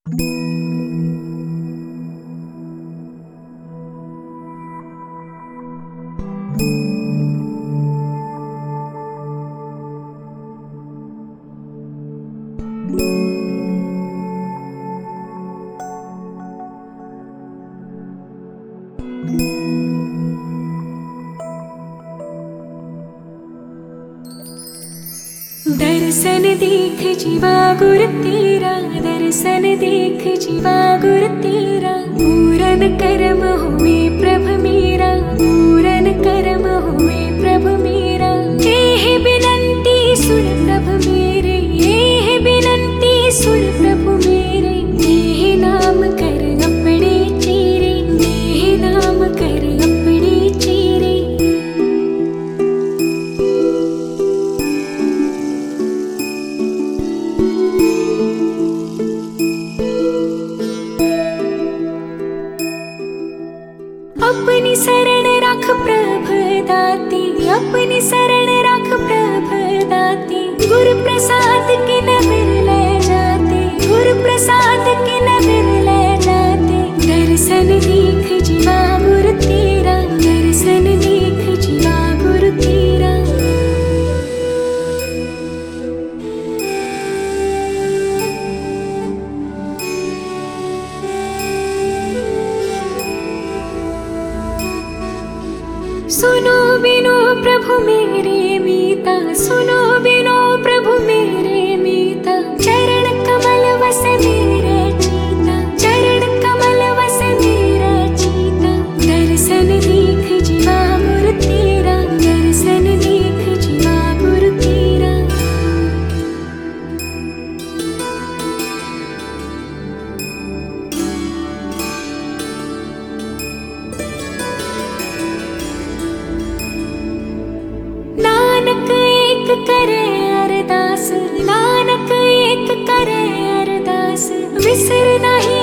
दर्शन देख जीवा गुर तेरा, दर्शन देख जीवा गुर तेरा। पूरन कर्म हुए प्रभु मेरा, पूरन कर्म हुए प्रभु मेरा। ये बिनती सुन प्रभु मेरे, ये बिनती सुन प्रभु मेरे। ये नाम कर अपने चेरे, ये नाम कर अपने चेरे। अपनी शरण रख प्रभु दाती, अपनी शरण रख प्रभु दाती। गुरु प्रसाद के न बिरले जाते, गुरु प्रसाद के न बिरले जाते। दर्शन देख जीवा गुरु तेरा, दर्शन देख जीवा गुरु तेरा। सुनो बिनो प्रभु मेरे मीता, सुनो बिनो प्रभु मेरे मीता। चरण कमल वस मेरे चीता, चरण कमल वस मेरे चीता। दर्शन देख जीवा गुरु तेरा, दर्शन देख जीवा गुरु तेरा। नानक एक करे अरदास, नानक एक करे अरदास। विसर नहीं